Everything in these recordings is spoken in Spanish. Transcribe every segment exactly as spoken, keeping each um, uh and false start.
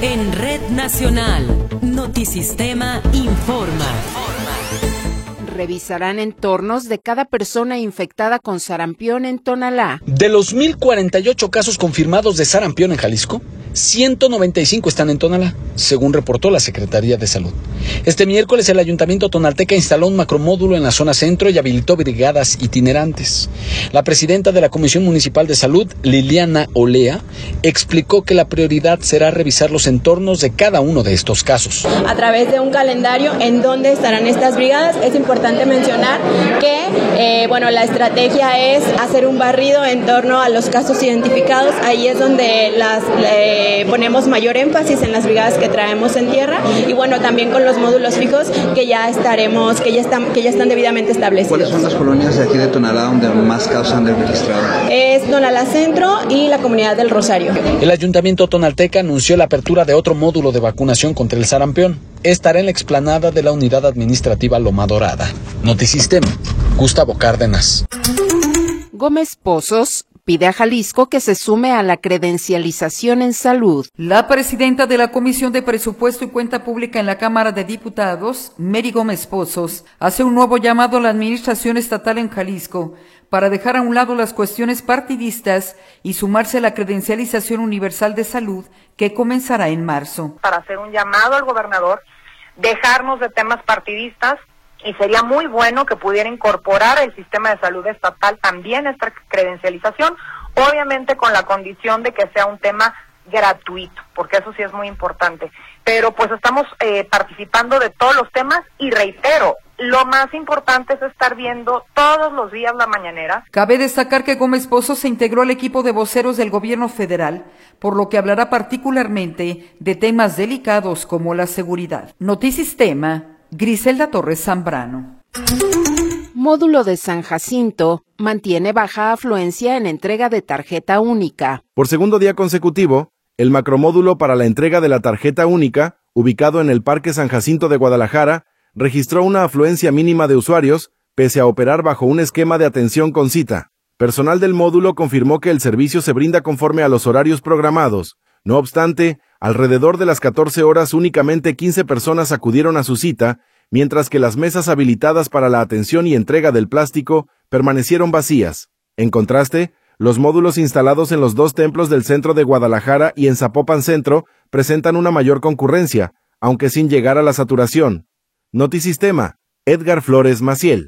En Red Nacional, Notisistema informa. Revisarán entornos de cada persona infectada con sarampión en Tonalá. De los mil cuarenta y ocho casos confirmados de sarampión en Jalisco, ciento noventa y cinco están en Tonalá, según reportó la Secretaría de Salud. Este miércoles el Ayuntamiento tonalteca instaló un macromódulo en la zona centro y habilitó brigadas itinerantes. La presidenta de la Comisión Municipal de Salud, Liliana Olea, explicó que la prioridad será revisar los entornos de cada uno de estos casos. A través de un calendario en donde estarán estas brigadas, es importante mencionar que eh, bueno, la estrategia es hacer un barrido en torno a los casos identificados. Ahí es donde las eh, ponemos mayor énfasis en las brigadas que traemos en tierra y bueno, también con los módulos fijos que ya estaremos, que ya están, que ya están debidamente establecidos. ¿Cuáles son las colonias de aquí de Tonalá donde más casos han registrado? Es Tonalá Centro y la comunidad del Rosario. El Ayuntamiento tonalteca anunció la apertura de otro módulo de vacunación contra el sarampión. Estará en la explanada de la Unidad Administrativa Loma Dorada. Notisistema, Gustavo Cárdenas. Gómez Pozos pide a Jalisco que se sume a la credencialización en salud. La presidenta de la Comisión de Presupuesto y Cuenta Pública en la Cámara de Diputados, Mary Gómez Pozos, hace un nuevo llamado a la administración estatal en Jalisco para dejar a un lado las cuestiones partidistas y sumarse a la credencialización universal de salud que comenzará en marzo. Para hacer un llamado al gobernador, dejarnos de temas partidistas, y sería muy bueno que pudiera incorporar el sistema de salud estatal también esta credencialización, obviamente con la condición de que sea un tema gratuito, porque eso sí es muy importante. Pero pues estamos eh, participando de todos los temas y reitero, lo más importante es estar viendo todos los días la mañanera. Cabe destacar que Gómez Pozos se integró al equipo de voceros del gobierno federal, por lo que hablará particularmente de temas delicados como la seguridad. Notisistema, Griselda Torres Zambrano. Módulo de San Jacinto mantiene baja afluencia en entrega de tarjeta única. Por segundo día consecutivo, el macromódulo para la entrega de la tarjeta única, ubicado en el Parque San Jacinto de Guadalajara, registró una afluencia mínima de usuarios, pese a operar bajo un esquema de atención con cita. Personal del módulo confirmó que el servicio se brinda conforme a los horarios programados. No obstante, alrededor de las catorce horas únicamente quince personas acudieron a su cita, mientras que las mesas habilitadas para la atención y entrega del plástico permanecieron vacías. En contraste, los módulos instalados en los dos templos del centro de Guadalajara y en Zapopan Centro presentan una mayor concurrencia, aunque sin llegar a la saturación. Notisistema, Edgar Flores Maciel.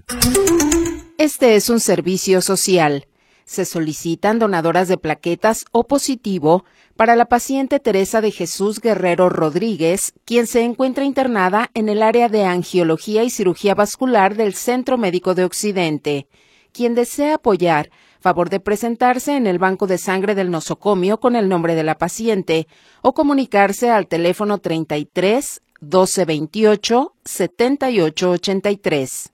Este es un servicio social. Se solicitan donadoras de plaquetas O positivo para la paciente Teresa de Jesús Guerrero Rodríguez, quien se encuentra internada en el área de angiología y cirugía vascular del Centro Médico de Occidente. Quien desea apoyar, favor de presentarse en el banco de sangre del nosocomio con el nombre de la paciente o comunicarse al teléfono treinta y tres, doce veintiocho, setenta y ocho ochenta y tres.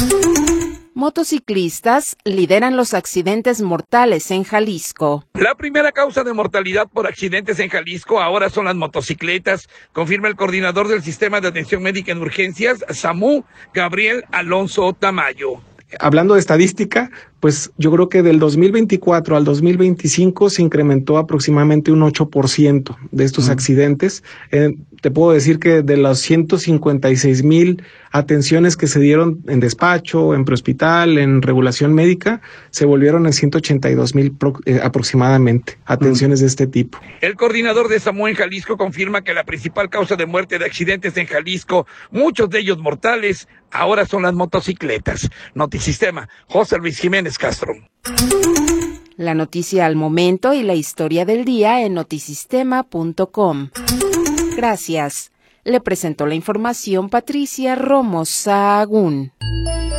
Motociclistas lideran los accidentes mortales en Jalisco. La primera causa de mortalidad por accidentes en Jalisco ahora son las motocicletas, confirma el coordinador del Sistema de Atención Médica en Urgencias, SAMU, Gabriel Alonso Tamayo. Hablando de estadística, pues yo creo que del dos mil veinticuatro al dos mil veinticinco se incrementó aproximadamente un ocho por ciento de estos mm. accidentes. Eh, te puedo decir que de los ciento cincuenta y seis mil atenciones que se dieron en despacho, en prehospital, en regulación médica, se volvieron en ciento ochenta y dos mil pro, eh, aproximadamente atenciones mm. de este tipo. El coordinador de SAMU en Jalisco confirma que la principal causa de muerte de accidentes en Jalisco, muchos de ellos mortales, ahora son las motocicletas. Notisistema, José Luis Jiménez Castro. La noticia al momento y la historia del día en notisistema punto com. Gracias. Le presentó la información Patricia Romo Sahagún.